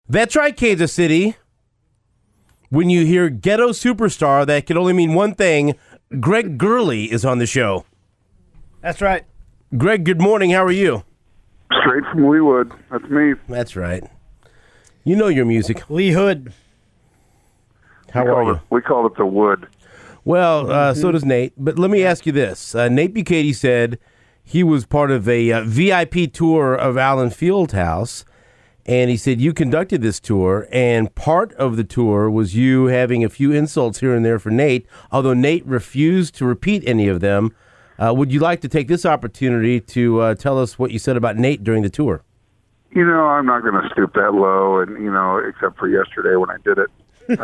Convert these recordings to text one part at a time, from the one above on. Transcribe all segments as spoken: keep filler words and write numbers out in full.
That's right, Kansas City. When you hear ghetto superstar, that can only mean one thing. Greg Gurley is on the show. That's right. Greg, good morning. How are you? Straight from Leewood. That's me. That's right. You know your music. Lee Hood. How we are you? It, we call it the Wood. Well, uh, so does Nate. But let me ask you this. Uh, Nate Bukaty said he was part of a uh, V I P tour of Allen Fieldhouse, and he said you conducted this tour, and part of the tour was you having a few insults here and there for Nate, although Nate refused to repeat any of them. Uh, would you like to take this opportunity to uh, tell us what you said about Nate during the tour? You know, I'm not going to stoop that low, and you know, except for yesterday when I did it.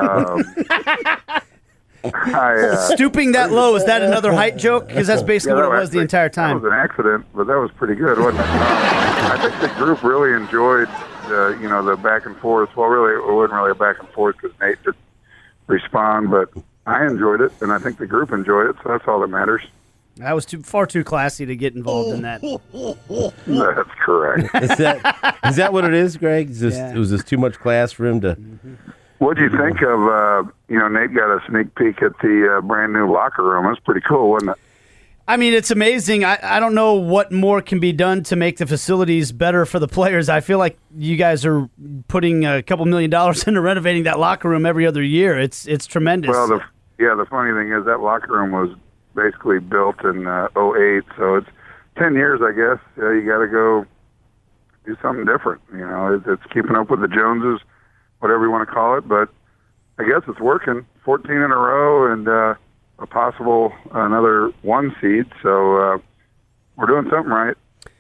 Um, I, uh, Stooping that low, is that another height joke? Because that's basically yeah, what it was actually, the entire time. That was an accident, but that was pretty good, wasn't it? I think the group really enjoyed the, you know, the back and forth. Well, really, it wasn't really a back and forth because Nate didn't respond, but I enjoyed it, and I think the group enjoyed it, so that's all that matters. I was too far too classy to get involved in that. That's correct. Is that is that what it is, Greg? Is this, Yeah. Was this too much class for him to... What do you think of, uh, you know, Nate got a sneak peek at the uh, brand new locker room. That's pretty cool, wasn't it? I mean, it's amazing. I, I don't know what more can be done to make the facilities better for the players. I feel like you guys are putting a couple million dollars into renovating that locker room every other year. It's it's tremendous. Well, the, yeah, the funny thing is that locker room was basically built in uh, oh eight, so it's ten years, I guess. Uh, you got to go do something different. You know, it's, it's keeping up with the Joneses, whatever you want to call it, but I guess it's working. fourteen in a row and uh, a possible another one seed, so uh, we're doing something right.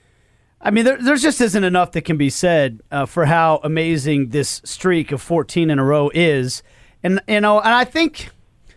I mean, there there's just isn't enough that can be said uh, for how amazing this streak of fourteen in a row is. And, you know, and I think,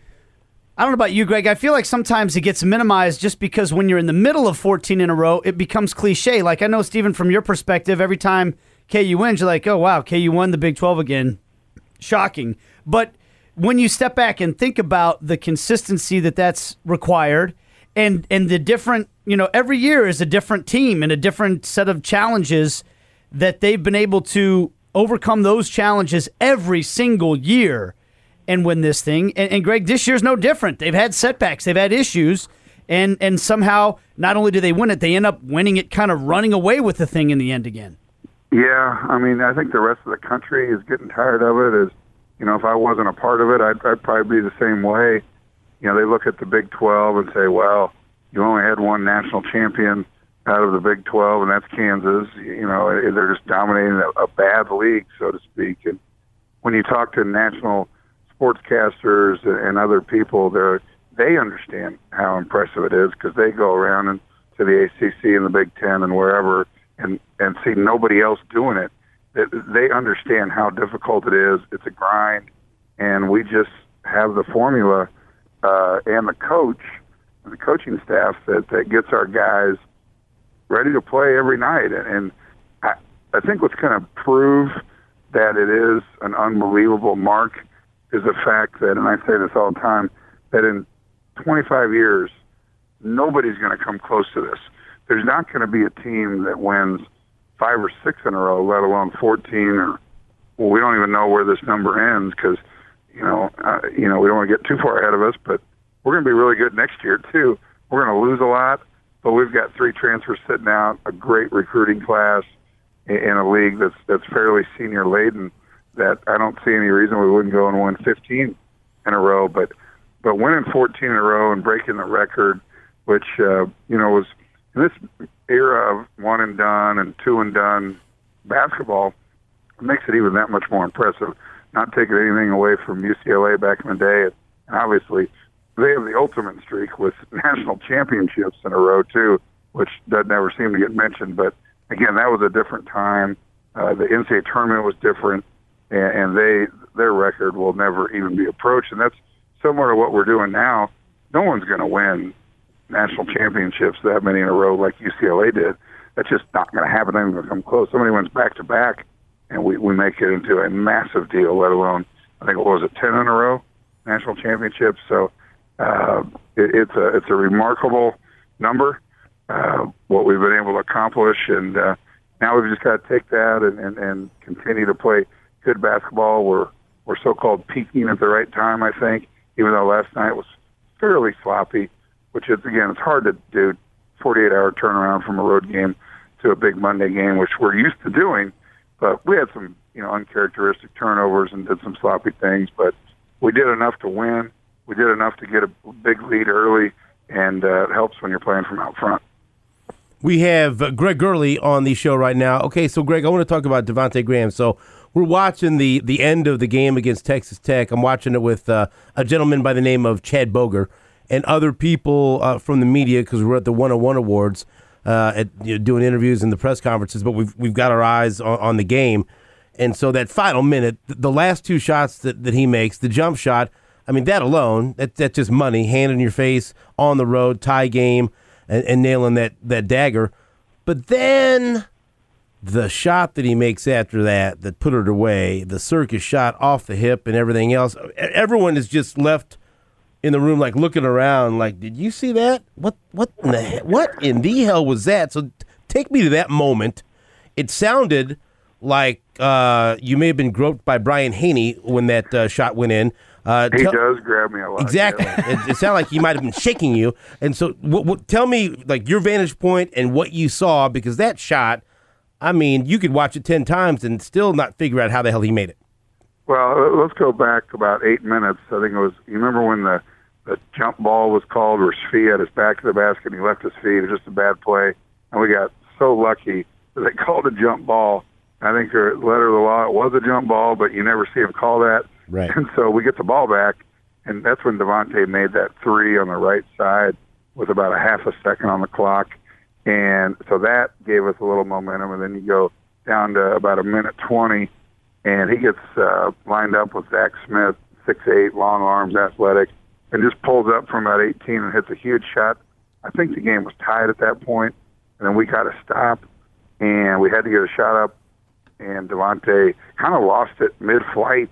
I don't know about you, Greg, I feel like sometimes it gets minimized just because when you're in the middle of fourteen in a row, it becomes cliche. Like, I know, Stephen, from your perspective, every time K U wins, you're like, oh, wow, K U won the Big twelve again. Shocking. But when you step back and think about the consistency that that's required and and the different, you know, every year is a different team and a different set of challenges that they've been able to overcome those challenges every single year and win this thing. And, and Greg, this year's no different. They've had setbacks. They've had issues. And, and somehow, not only do they win it, they end up winning it, kind of running away with the thing in the end again. Yeah, I mean, I think the rest of the country is getting tired of it. As you know, if I wasn't a part of it, I'd, I'd probably be the same way. You know, they look at the Big twelve and say, well, you only had one national champion out of the Big twelve, and that's Kansas. You know, they're just dominating a, a bad league, so to speak. And when you talk to national sportscasters and other people, they're, they understand how impressive it is because they go around and to the A C C and the Big Ten and wherever and, and see nobody else doing it. They understand how difficult it is. It's a grind, and we just have the formula uh, and the coach, and the coaching staff that, that gets our guys ready to play every night. And, and I, I think what's going to prove that it is an unbelievable mark is the fact that, and I say this all the time, that in twenty-five years, nobody's going to come close to this. There's not going to be a team that wins five or six in a row, let alone fourteen, or well, we don't even know where this number ends because, you know, uh, you know, we don't want to get too far ahead of us, but we're going to be really good next year too. We're going to lose a lot, but we've got three transfers sitting out, a great recruiting class in, in a league that's that's fairly senior laden. That I don't see any reason we wouldn't go and win fifteen in a row, but but winning fourteen in a row and breaking the record, which uh, you know was in this era of one and done and two and done basketball, it makes it even that much more impressive. Not taking anything away from U C L A back in the day, and obviously they have the ultimate streak with national championships in a row too, which doesn't ever seem to get mentioned. But again, that was a different time. Uh, the N C double A tournament was different, and, and they their record will never even be approached. And that's similar to what we're doing now. No one's going to win national championships that many in a row like U C L A did. That's just not going to happen. They're going to come close. Somebody wins back to back, and we we make it into a massive deal. Let alone, I think what was it, ten in a row national championships. So uh, it, it's a it's a remarkable number. Uh, what we've been able to accomplish, and uh, now we've just got to take that and, and, and continue to play good basketball. We're we're so-called peaking at the right time, I think, even though last night was fairly sloppy, which is, again, it's hard to do forty-eight hour turnaround from a road game to a big Monday game, which we're used to doing. But we had some, you know, uncharacteristic turnovers and did some sloppy things. But we did enough to win. We did enough to get a big lead early, and uh, it helps when you're playing from out front. We have uh, Greg Gurley on the show right now. Okay, so, Greg, I want to talk about Devontae Graham. So we're watching the, the end of the game against Texas Tech. I'm watching it with uh, a gentleman by the name of Chad Boger and other people uh, from the media, because we're at the one oh one Awards uh, at, you know, doing interviews and the press conferences, but we've, we've got our eyes on, on the game. And so that final minute, the last two shots that, that he makes, the jump shot, I mean, that alone, that, that's just money, hand in your face, on the road, tie game, and, and nailing that, that dagger. But then the shot that he makes after that, that put it away, the circus shot off the hip and everything else, everyone is just left in the room like looking around like, did you see that? What what in the he- what in the hell was that? So take me to that moment. It sounded like uh, you may have been groped by Brian Haney when that uh, shot went in. Uh, he tell- does grab me a lot. Exactly. Yeah. it, it sounded like he might have been shaking you. And so w- w- tell me like your vantage point and what you saw, because that shot, I mean, you could watch it ten times and still not figure out how the hell he made it. Well, let's go back about eight minutes. I think it was, you remember when the, the jump ball was called where Svi had his back to the basket and he left his feet? It was just a bad play. And we got so lucky that they called a jump ball. I think the letter of the law, it was a jump ball, but you never see him call that. Right. And so we get the ball back, and that's when Devontae made that three on the right side with about a half a second on the clock. And so that gave us a little momentum. And then you go down to about a minute twenty, and he gets uh, lined up with Zach Smith, six eight, long arms, athletic, and just pulls up from about eighteen and hits a huge shot. I think the game was tied at that point, and then we got to stop, and we had to get a shot up, and Devontae kind of lost it mid-flight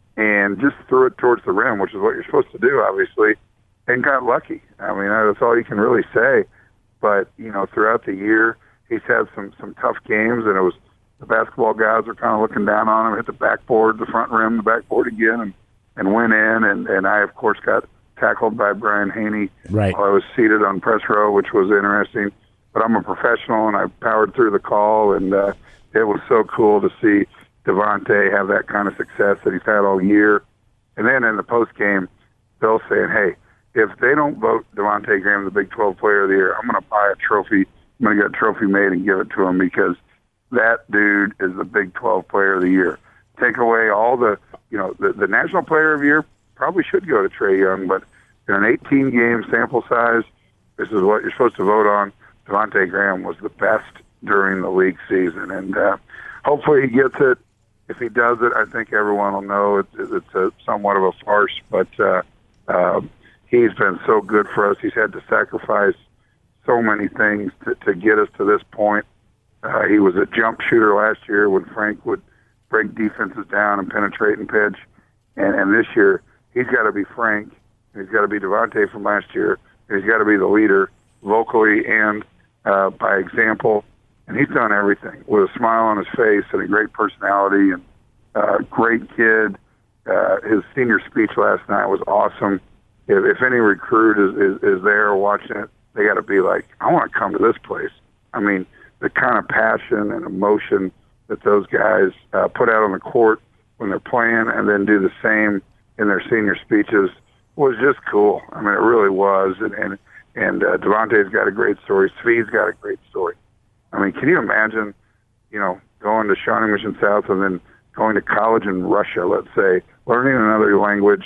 and just threw it towards the rim, which is what you're supposed to do, obviously, and got lucky. I mean, that's all you can really say. But, you know, throughout the year, he's had some, some tough games, and it was the basketball guys were kind of looking down on him, hit the backboard, the front rim, the backboard again, and, and went in. And, and I, of course, got tackled by Brian Haney Right. while I was seated on press row, which was interesting. But I'm a professional, and I powered through the call, and uh, it was so cool to see Devontae have that kind of success that he's had all year. And then in the postgame, Bill saying, hey, if they don't vote Devontae Graham the Big twelve Player of the Year, I'm going to buy a trophy. I'm going to get a trophy made and give it to him, because that dude is the Big twelve Player of the Year. Take away all the, you know, the, the National Player of the Year probably should go to Trae Young, but in an eighteen game sample size, this is what you're supposed to vote on. Devontae Graham was the best during the league season, and uh, hopefully he gets it. If he does it, I think everyone will know it's, it's a somewhat of a farce, but uh, uh, he's been so good for us. He's had to sacrifice so many things to, to get us to this point. Uh, he was a jump shooter last year when Frank would break defenses down and penetrate and pitch, and, and this year he's got to be Frank, and he's got to be Devontae from last year, and he's got to be the leader vocally and uh, by example. And he's done everything with a smile on his face and a great personality and uh, great kid. Uh, his senior speech last night was awesome. If, if any recruit is, is, is there watching it, they got to be like, I want to come to this place. I mean, the kind of passion and emotion that those guys uh, put out on the court when they're playing and then do the same in their senior speeches was just cool. I mean, it really was. And, and, and uh, Devontae's got a great story. Svi's got a great story. I mean, can you imagine, you know, going to Shawnee Mission South and then going to college in Russia, let's say, learning another language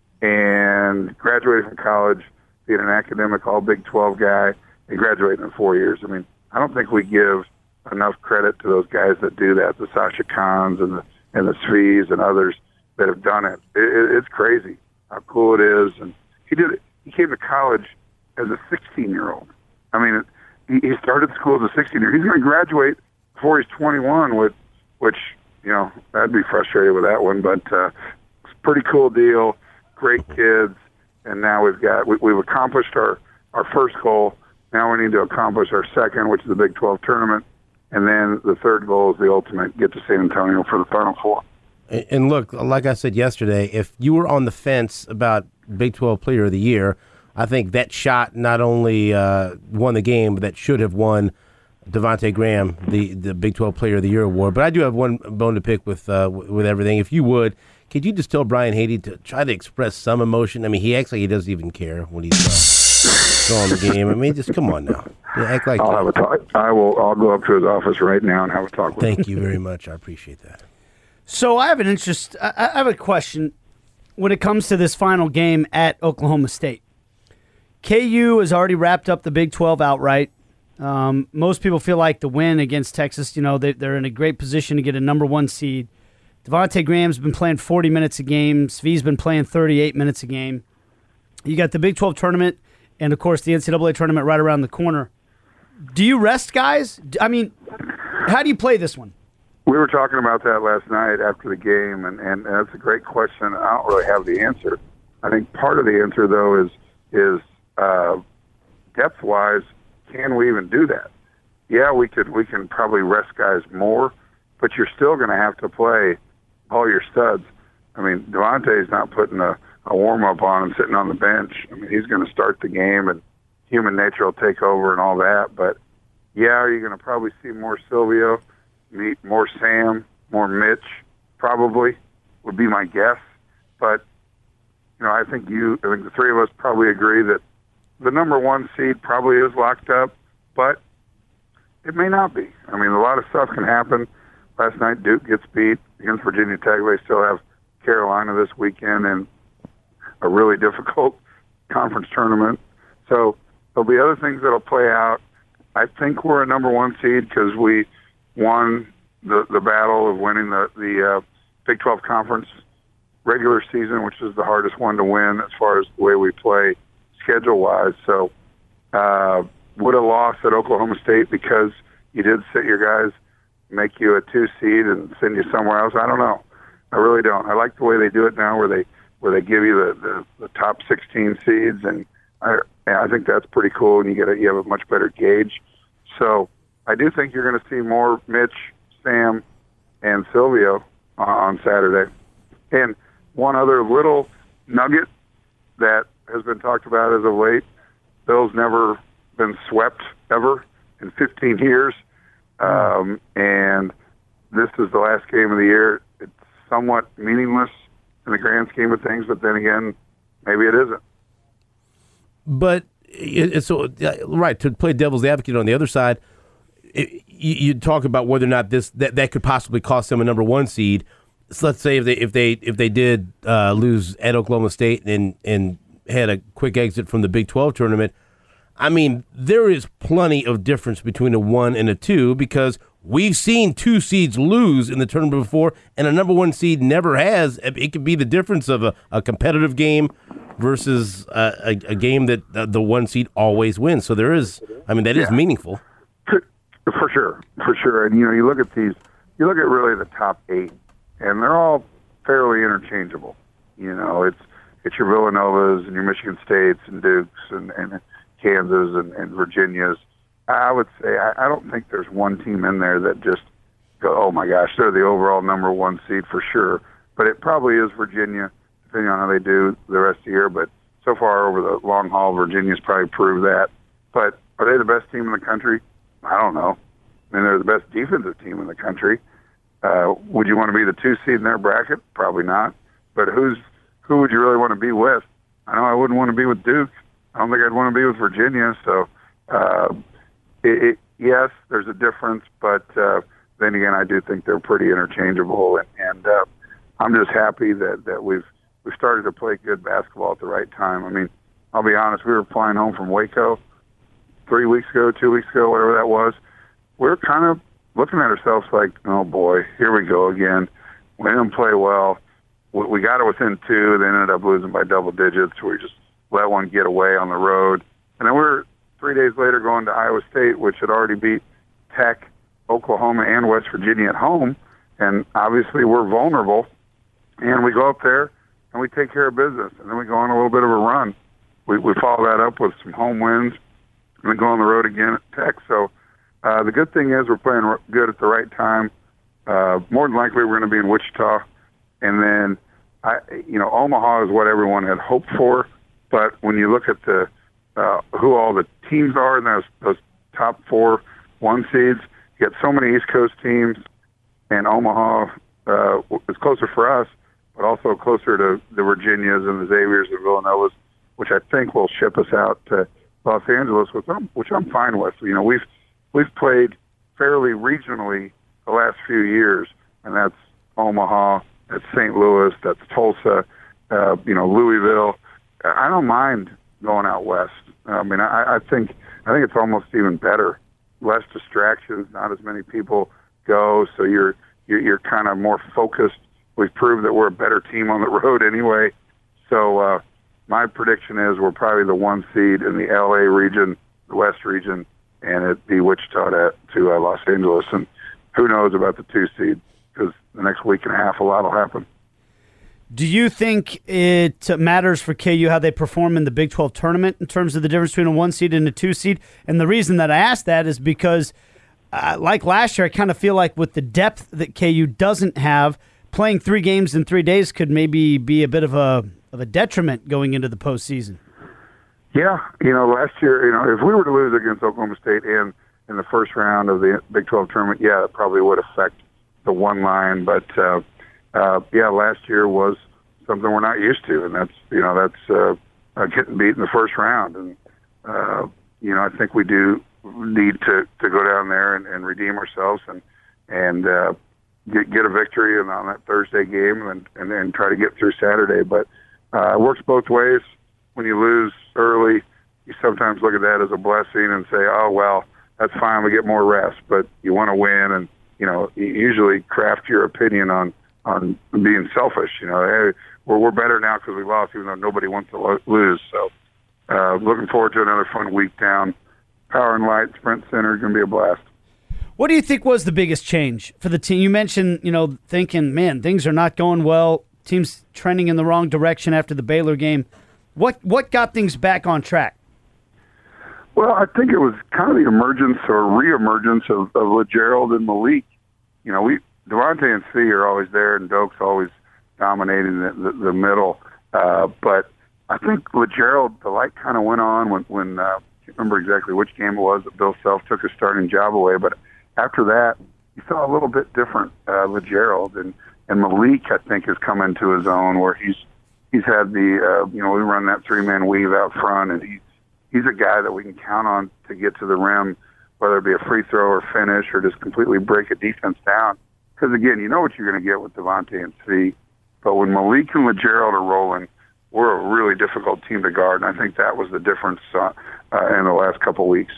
and graduating from college, being an academic all Big twelve guy, and graduating in four years. I mean, I don't think we give enough credit to those guys that do that, the Sasha Khans and the and the Svi's and others that have done it. it, it it's crazy how cool it is. And he did it. He came to college as a sixteen-year-old. I mean, it, he started school as a sixteen-year-old. He's going to graduate before he's twenty-one, with, which, you know, I'd be frustrated with that one. But uh, it's a pretty cool deal. Great kids. And now we've got, we, we've accomplished our, our first goal. Now we need to accomplish our second, which is the Big twelve tournament. And then the third goal is the ultimate, get to San Antonio for the Final Four. And, and look, like I said yesterday, if you were on the fence about Big twelve Player of the Year, I think that shot not only uh, won the game, but that should have won Devontae Graham the, the Big twelve Player of the Year award. But I do have one bone to pick with uh, with everything. If you would, could you just tell Brian Haney to try to express some emotion? I mean, he acts like he doesn't even care when he's uh, on the game. I mean, just come on now. Yeah, act like I'll have a talk. I will. I'll go up to his office right now and have a talk with Thank him. you very much. I appreciate that. So I have an interest. I I have a question when it comes to this final game at Oklahoma State. K U has already wrapped up the Big twelve outright. Um, most people feel like the win against Texas, you know, they, they're in a great position to get a number one seed. Devontae Graham's been playing forty minutes a game. Svi's been playing thirty-eight minutes a game. You got the Big twelve tournament and, of course, the N C double A tournament right around the corner. Do you rest guys? I mean, how do you play this one? We were talking about that last night after the game, and, and that's a great question. I don't really have the answer. I think part of the answer, though, is is uh, depth-wise, can we even do that? Yeah, we could. We can probably rest guys more, but you're still going to have to play all your studs. I mean, Devontae's not putting a, a warm-up on and sitting on the bench. I mean, he's going to start the game, and human nature will take over and all that. But, yeah, you're going to probably see more Silvio, meet more Sam, more Mitch, probably, would be my guess. But, you know, I think you, I think the three of us probably agree that the number one seed probably is locked up, but it may not be. I mean, a lot of stuff can happen. Last night, Duke gets beat against Virginia Tech. They still have Carolina this weekend and a really difficult conference tournament. So there'll be other things that'll play out. I think we're a number one seed because we won the the battle of winning the, the uh, Big twelve Conference regular season, which is the hardest one to win as far as the way we play schedule-wise. So uh, would have lost at Oklahoma State because you did sit your guys, make you a two seed and send you somewhere else. I don't know. I really don't. I like the way they do it now where they where they give you the, the, the top sixteen seeds, and I, I think that's pretty cool, and you get a, you have a much better gauge. So I do think you're going to see more Mitch, Sam, and Silvio uh, on Saturday. And one other little nugget that has been talked about as of late, Bill's never been swept ever in fifteen years. Um, and this is the last game of the year. It's somewhat meaningless in the grand scheme of things, but then again, maybe it isn't. But it, it's so right to play devil's advocate on the other side. It, you, you talk about whether or not this that, that could possibly cost them a number one seed. So let's say if they if they if they did uh, lose at Oklahoma State and and had a quick exit from the Big twelve tournament. I mean, there is plenty of difference between a one and a two because we've seen two seeds lose in the tournament before, and a number one seed never has. It could be the difference of a, a competitive game versus a, a, a game that the one seed always wins. So there is, I mean, that yeah. is meaningful. For sure, for sure. And, you know, you look at these, you look at really the top eight, and they're all fairly interchangeable. You know, it's it's your Villanovas and your Michigan States and Dukes and, and Kansas and, and Virginias. I would say I, I don't think there's one team in there that just go, oh my gosh, they're the overall number one seed for sure. But it probably is Virginia, depending on how they do the rest of the year. But so far over the long haul, Virginia's probably proved that. But are they the best team in the country? I don't know. I mean, they're the best defensive team in the country. Uh, would you want to be the two seed in their bracket? Probably not. But who's who would you really want to be with? I know I wouldn't want to be with Duke. I don't think I'd want to be with Virginia. So, uh, it, it, yes, there's a difference, but uh, then again, I do think they're pretty interchangeable. And, and uh, I'm just happy that, that we've we've started to play good basketball at the right time. I mean, I'll be honest. We were flying home from Waco three weeks ago, two weeks ago, whatever that was. We we're kind of looking at ourselves like, oh boy, here we go again. We didn't play well. We got it within two. They ended up losing by double digits. We just let one get away on the road. And then we're three days later going to Iowa State, which had already beat Tech, Oklahoma, and West Virginia at home. And obviously we're vulnerable. And we go up there and we take care of business. And then we go on a little bit of a run. We, we follow that up with some home wins and then go on the road again at Tech. So uh, the good thing is we're playing good at the right time. Uh, more than likely we're going to be in Wichita you know, Omaha is what everyone had hoped for, but when you look at the uh, who all the teams are in those, those top four one seeds, you get so many East Coast teams, and Omaha uh, is closer for us, but also closer to the Virginias and the Xaviers and Villanovas, which I think will ship us out to Los Angeles, which I'm, which I'm fine with. You know, we've we've played fairly regionally the last few years, and that's Omaha, that's Saint Louis, that's Tulsa, uh, you know, Louisville. I don't mind going out west. I mean, I, I think I think it's almost even better. Less distractions, not as many people go, so you're you're, you're kind of more focused. We've proved that we're a better team on the road anyway. So uh, my prediction is we're probably the one seed in the L A region, the West region, and it'd be Wichita to, to uh, Los Angeles. And who knows about the two seed, because the next week and a half, a lot will happen. Do you think it matters for K U how they perform in the Big twelve tournament in terms of the difference between a one seed and a two seed? And the reason that I ask that is because, uh, like last year, I kind of feel like with the depth that K U doesn't have, playing three games in three days could maybe be a bit of a of a detriment going into the postseason. Yeah, you know, last year, you know, if we were to lose against Oklahoma State in in the first round of the Big twelve tournament, yeah, it probably would affect the one line, but. Uh, Uh, yeah, last year was something we're not used to, and that's you know that's uh, uh, getting beat in the first round, and uh, you know I think we do need to, to go down there and, and redeem ourselves and and uh, get get a victory on that Thursday game, and and then try to get through Saturday. But uh, it works both ways. When you lose early, you sometimes look at that as a blessing and say, oh well, that's fine, we get more rest. But you want to win, and you know you usually craft your opinion on. on being selfish, you know, hey, we're, we're better now because we lost, even though nobody wants to lo- lose. So, uh, looking forward to another fun week down. Power and Light, Sprint Center, going to be a blast. What do you think was the biggest change for the team? You mentioned, you know, thinking, man, things are not going well. Team's trending in the wrong direction after the Baylor game. What what got things back on track? Well, I think it was kind of the emergence or re-emergence of, of LeGerald and Malik. You know, we Devontae and C are always there, and Doak's always dominating the, the, the middle. Uh, but I think LeGerald, the light kind of went on when, when uh, I can't remember exactly which game it was that Bill Self took his starting job away. But after that, you saw a little bit different uh, LeGerald. And, and Malik, I think, has come into his own where he's he's had the, uh, you know, we run that three-man weave out front, and he, he's a guy that we can count on to get to the rim, whether it be a free throw or finish or just completely break a defense down. Because, again, you know what you're going to get with Devontae and C. But when Malik and LeGerald are rolling, we're a really difficult team to guard, and I think that was the difference uh, uh, in the last couple weeks.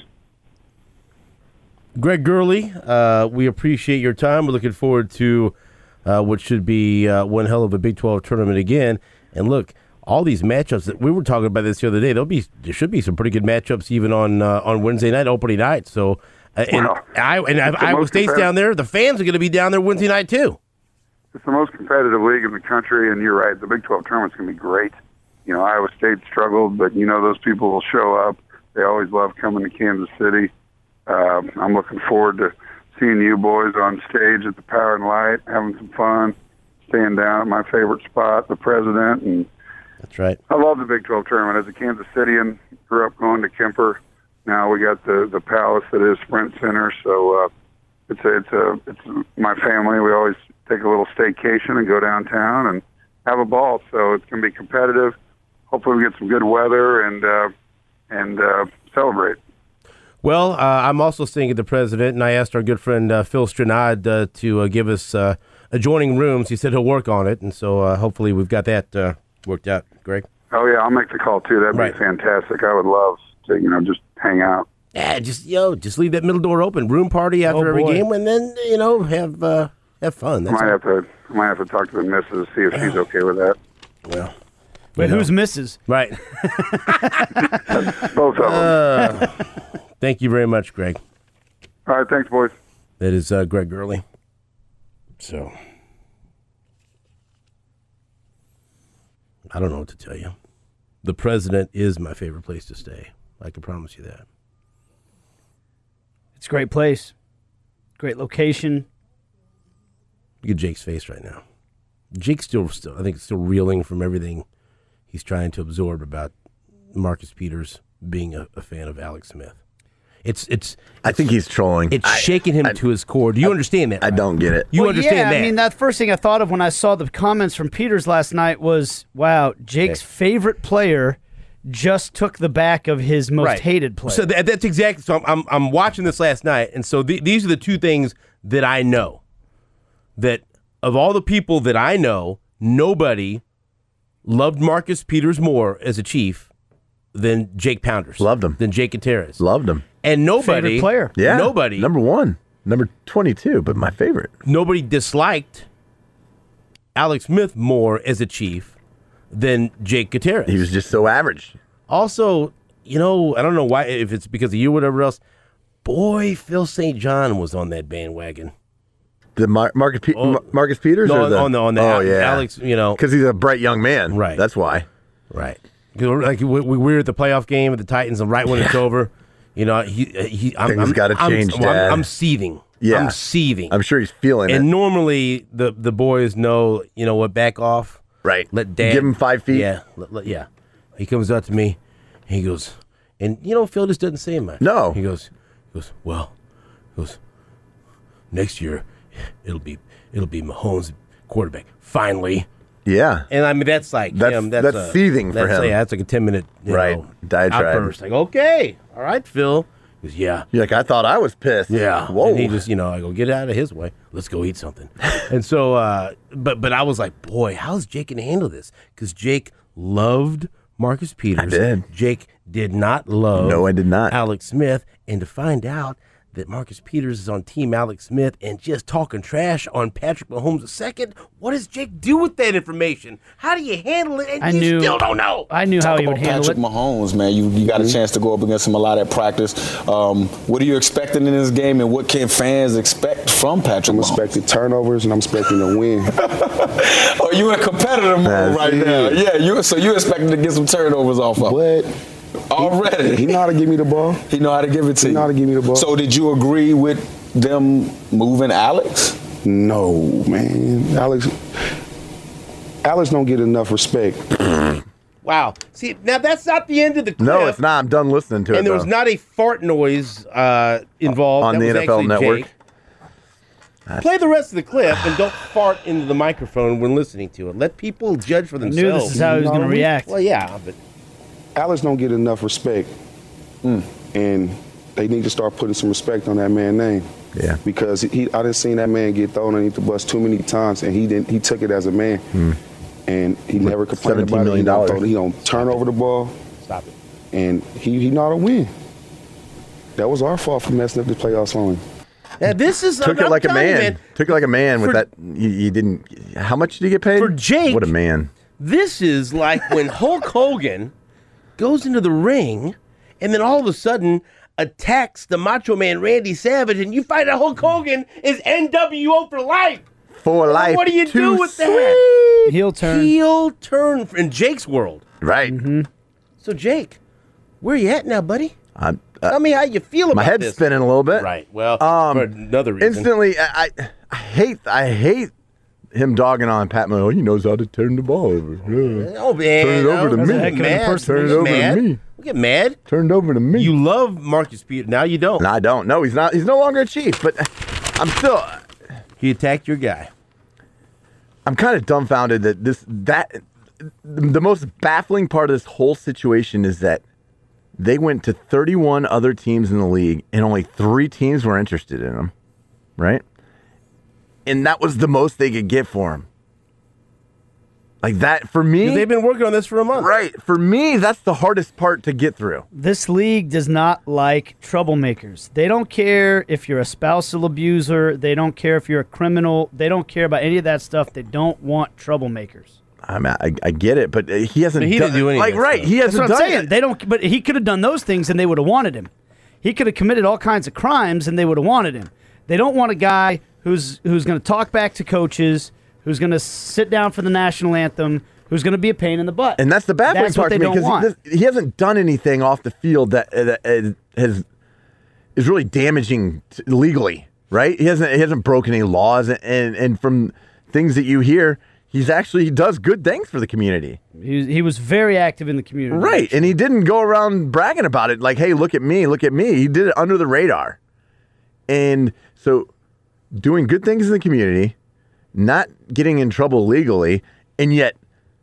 Greg Gurley, uh, we appreciate your time. We're looking forward to uh, what should be uh, one hell of a Big twelve tournament again. And, look, all these matchups, that we were talking about this the other day, there'll be, there should be some pretty good matchups even on uh, on Wednesday night, opening night. So, Uh, and well, I and Iowa State's down there. The fans are going to be down there Wednesday night too. It's the most competitive league in the country, and you're right. The Big twelve tournament's going to be great. You know, Iowa State struggled, but you know those people will show up. They always love coming to Kansas City. Um, I'm looking forward to seeing you boys on stage at the Power and Light, having some fun, staying down at my favorite spot, the President. And that's right. I love the Big twelve tournament. As a Kansas Cityan, grew up going to Kemper. Now we got the, the palace that is Sprint Center, so uh, it's a, it's a it's my family. We always take a little staycation and go downtown and have a ball. So it's going to be competitive. Hopefully we get some good weather and uh, and uh, celebrate. Well, uh, I'm also staying at the President, and I asked our good friend uh, Phil Stranad uh, to uh, give us uh, adjoining rooms. He said he'll work on it, and so uh, hopefully we've got that uh, worked out. Greg? Oh yeah, I'll make the call too. That'd right. be fantastic. I would love to, you know, just hang out. Yeah, just you know, just leave that middle door open. Room party after oh, every boy. game, and then you know have uh, have fun. That's I might all. have to I might have to talk to the missus see if she's okay with that. Well, Wait, know. who's missus? Right. Both of them. Uh, thank you very much, Greg. All right, thanks, boys. That is uh, Greg Gurley. So, I don't know what to tell you. The President is my favorite place to stay. I can promise you that. It's a great place. Great location. Look at Jake's face right now. Jake's still, still, I think, still reeling from everything he's trying to absorb about Marcus Peters being a, a fan of Alex Smith. It's, it's. I think he's trolling. It's I, shaking him I, to his core. Do you I, understand that? I right? don't get it. You well, understand yeah, that? I mean, that first thing I thought of when I saw the comments from Peters last night was, wow, Jake's Okay. favorite player just took the back of his most Right. hated player. So that, that's exactly. So I'm, I'm I'm watching this last night, and so th- these are the two things that I know. That of all the people that I know, nobody loved Marcus Peters more as a Chief than Jake Pounders. Loved him. Than Jake Gutierrez. Loved him. And nobody Favorite player. Yeah. Nobody. Number one. Number twenty-two, but my favorite. Nobody disliked Alex Smith more as a Chief than Jake Gutierrez. He was just so average. Also, you know, I don't know why, if it's because of you or whatever else, boy, Phil Saint John was on that bandwagon. The Mar- Marcus, Pe- Oh. Mar- Marcus Peters? No, or the, on the, on the oh, Al- yeah. Alex, you know. Because he's a bright young man. Right. That's why. Right. 'Cause we're Like, we, we were at the playoff game with the Titans, and right when it's over, you know, he, he I'm, Things I'm, gotta I'm- change, well, I'm, Dad. I'm seething. Yeah. I'm seething. I'm sure he's feeling and it. normally the, the boys know, you know what, back off. Right. Let Dad. Give him five feet. Yeah. Let, let- yeah. He comes up to me, and he goes, and you know, Phil just doesn't say much. No. He goes, he goes, well, he goes, next year, it'll be it'll be Mahomes quarterback. Finally. Yeah. And I mean, that's like That's- him. That's, that's a, seething for that's, him. Yeah, that's like a ten minute you Right. know, Diatribe. outburst. Like, okay, all right, Phil. He goes, yeah, You're like, I thought I was pissed. yeah. Whoa. And he just, you know, I go, get out of his way. Let's go eat something. And so, uh, but but I was like, boy, how's Jake gonna handle this? Because Jake loved Marcus Peters. I did. Jake did not love. No, I did not. Alex Smith, and to find out that Marcus Peters is on Team Alex Smith and just talking trash on Patrick Mahomes the second. What does Jake do with that information? How do you handle it? And I you knew- still don't know. I knew how Talk he would about handle Patrick it. Mahomes, man. You you got a chance to go up against him a lot at practice. Um, what are you expecting in this game, and what can fans expect from Patrick I'm Mahomes? expecting turnovers and I'm expecting to win. Oh, you in competitive mode That's right it. now. Yeah, you so you expecting to get some turnovers off of him. But Already. he know how to give me the ball. He know how to give it to He you. know how to give me the ball. So did you agree with them moving Alex? No, man. Alex Alex don't get enough respect. Wow. See, now that's not the end of the clip. No, it's not. I'm done listening to it. And there was though. not a fart noise uh, involved. On That the was N F L actually Network. Jake. Play the rest of the clip and don't fart into the microphone when listening to it. Let people judge for I knew themselves. this is how he was going to No. react. Well, yeah, but Alex don't get enough respect. And they need to start putting some respect on that man's name. Yeah. Because he I didn't seen that man get thrown underneath the bus too many times and he didn't he took it as a man. And he never complained seventeen about it. He million don't, dollars. throw- he don't turn over the ball stop it. and he he know how to win. That was our fault for messing up the playoffs on him. Now, this is Took I'm it like a telling you, man. Took it like a man with For- that. You, you didn't. How much did you get paid? For Jake- What a man. This is like when Hulk Hogan goes into the ring and then all of a sudden attacks the Macho Man Randy Savage, and you find out Hulk Hogan is N W O for life. For life. What do you too do with sweet. that? Heel turn. Heel turn in Jake's world. Right. So, Jake, where you at now, buddy? I'm, uh, Tell me how you feel about my head's this. spinning a little bit. Right. Well, Um, for another reason. Instantly, I, I, I hate. I hate him dogging on Pat Mahomes. He knows how to turn the ball over. Yeah. Oh, man. Turn it over to Don't me. get Heck of an mad. impersonation. Turn it over to Mad. me. Don't get mad. Turned over to me. You love Marcus Peters. Now you don't. No, I don't. No, he's not. He's no longer a Chief. But I'm still. He attacked your guy. I'm kind of dumbfounded that this that the most baffling part of this whole situation is that they went to thirty-one other teams in the league and only three teams were interested in him, right? And that was the most they could get for him. Like that for me. They've been working on this for a month. Right. For me, that's the hardest part to get through. This league does not like troublemakers. They don't care if you're a spousal abuser. They don't care if you're a criminal. They don't care about any of that stuff. They don't want troublemakers. I mean, I, I get it, but he hasn't. But he done, didn't do any of like that right. stuff. He That's hasn't what I'm done saying. it. They don't. But he could have done those things, and they would have wanted him. He could have committed all kinds of crimes, and they would have wanted him. They don't want a guy who's who's going to talk back to coaches, who's going to sit down for the national anthem, who's going to be a pain in the butt. And that's the baffling That's what part to they me don't want. because he, he hasn't done anything off the field that, uh, that uh, has is really damaging t- legally, right? He hasn't he hasn't broken any laws, and and from things that you hear, He's actually he does good things for the community. He, he was very active in the community. Right, and he didn't go around bragging about it like, hey, look at me, look at me. He did it under the radar. And so doing good things in the community, not getting in trouble legally, and yet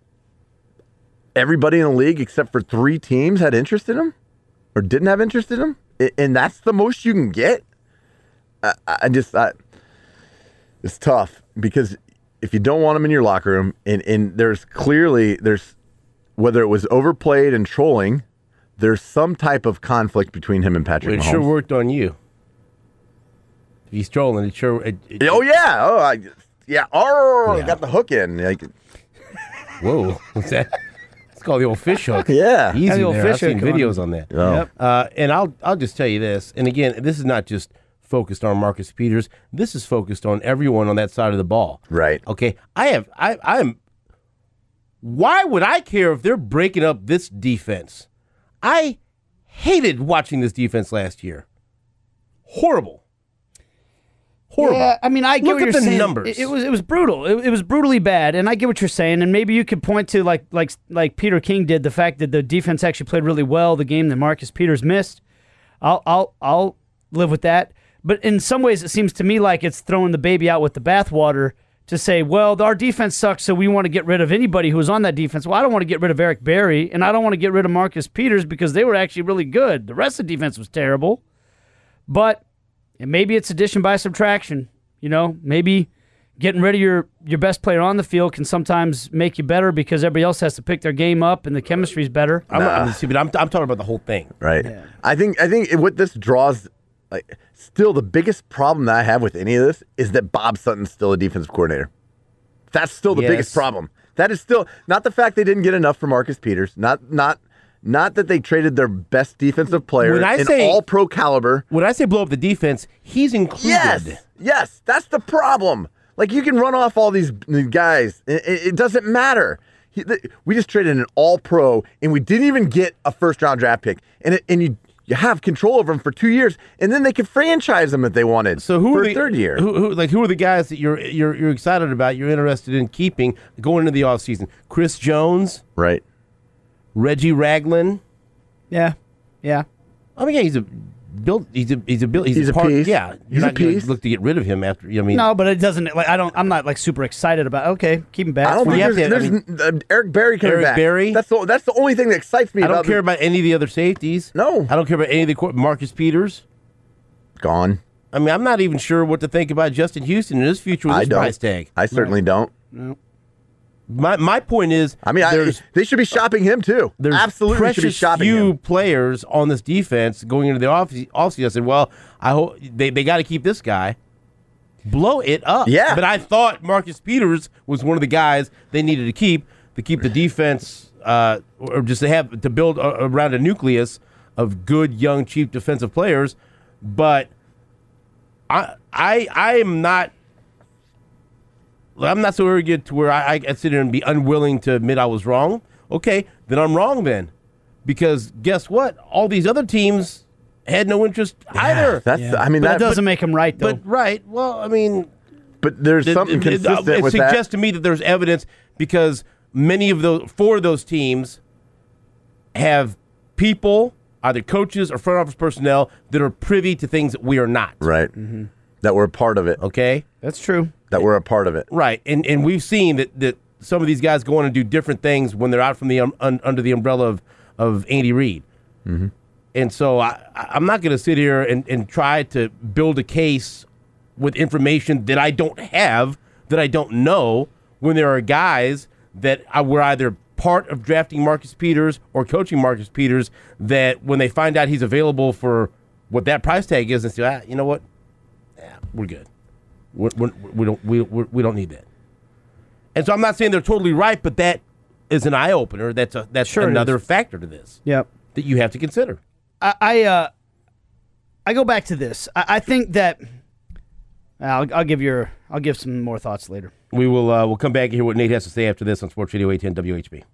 everybody in the league except for three teams had interest in him or didn't have interest in him, and that's the most you can get. I, I just, I, it's tough because if you don't want him in your locker room, and, and there's clearly, there's whether it was overplayed and trolling, there's some type of conflict between him and Patrick Well, it Mahomes. sure worked on you. If he's trolling, it sure. It, it, Oh, yeah. Oh, I, yeah. Oh, Yeah. got the hook in. Like, Whoa, what's that? It's called the old fish hook. yeah. Easy the old there. fish I've seen hook on videos it. on that. Oh. Yep. Uh, and I'll I'll just tell you this. And again, this is not just focused on Marcus Peters. This is focused on everyone on that side of the ball. Right. Okay. I have I I'm. Why would I care if they're breaking up this defense? I hated watching this defense last year. Horrible. Horrible. Yeah, I mean, I get Look what at you're the saying. numbers. It, it was it was brutal. It, it was brutally bad, and I get what you're saying. And maybe you could point to like like like Peter King did, the fact that the defense actually played really well the game that Marcus Peters missed. I'll I'll I'll live with that. But in some ways, it seems to me like it's throwing the baby out with the bathwater to say, well, our defense sucks, so we want to get rid of anybody who was on that defense. Well, I don't want to get rid of Eric Berry, and I don't want to get rid of Marcus Peters because they were actually really good. The rest of the defense was terrible. But and maybe it's addition by subtraction. You know, maybe getting rid of your, your best player on the field can sometimes make you better because everybody else has to pick their game up and the chemistry's better. I'm, not, I'm, see, but I'm, I'm talking about the whole thing. Right. I think I think what this draws, like, still the biggest problem that I have with any of this is that Bob Sutton's still a defensive coordinator. That's still the Yes. biggest problem. That is still not the fact they didn't get enough for Marcus Peters. Not not not that they traded their best defensive player When I in say- all pro caliber. When I say blow up the defense, he's included. Yes, yes, that's the problem. Like, you can run off all these guys. It, it- it doesn't matter. He, the, we just traded an all-pro, and we didn't even get a first-round draft pick. And it, and you you have control over them for two years, and then they could franchise them if they wanted. So who for are a the third year? Who, who like who are the guys that you're you're you're excited about? You're interested in keeping going into the offseason? Chris Jones, Right. Reggie Ragland. Yeah, yeah. I mean, yeah, he's a build. He's a he's a build. He's, He's a part. piece. Yeah, you're He's a not gonna piece. look to get rid of him after. I mean, No, but it doesn't. Like I don't. I'm not like super excited about. Okay, keep him back. I don't Well, think you have there's, to- I there's n- uh, Eric Berry coming Eric back. Berry? That's the that's the only thing that excites me I about don't care the- about any of the other safeties. No. I don't care about any of the qu- Marcus Peters. Gone. I mean, I'm not even sure what to think about Justin Houston and his future with I his don't. price tag. I certainly don't. My my point is, I mean, I, there's they should be shopping him too. there's Absolutely precious should be shopping few him. players on this defense going into the off offseason. I said, well, I hope they, they got to keep this guy. Blow it up. Yeah. But I thought Marcus Peters was one of the guys they needed to keep to keep the defense uh, or just to have to build a, around a nucleus of good young cheap defensive players. But I I I am not I'm not so arrogant to where I, I sit here and be unwilling to admit I was wrong. Okay, then I'm wrong then. Because guess what? All these other teams had no interest either. That's I mean but that it doesn't but, make him right though. But right, well, I mean, but there's it, something it, it, consistent it with suggests that. to me that there's evidence because many of those, four of those teams have people, either coaches or front office personnel, that are privy to things that we are not. Right. That we're a part of it. Okay. That's true. That we're a part of it. Right, and and we've seen that, that some of these guys go on and do different things when they're out from the um, un, under the umbrella of, of Andy Reid. Mm-hmm. And so I, I'm not going to sit here and, and try to build a case with information that I don't have, that I don't know, when there are guys that I, were either part of drafting Marcus Peters or coaching Marcus Peters that when they find out he's available for what that price tag is, and say, ah, you know what, yeah, we're good. We're, we're, we don't we we're, we don't need that. And so I'm not saying they're totally right, but that is an eye opener. That's a that's Sure it another is. factor to this Yep. that you have to consider. I I, uh, I go back to this. I, I think that I'll, I'll give your I'll give some more thoughts later. We will uh, we'll come back and hear what Nate has to say after this on Sports Radio eight ten W H B.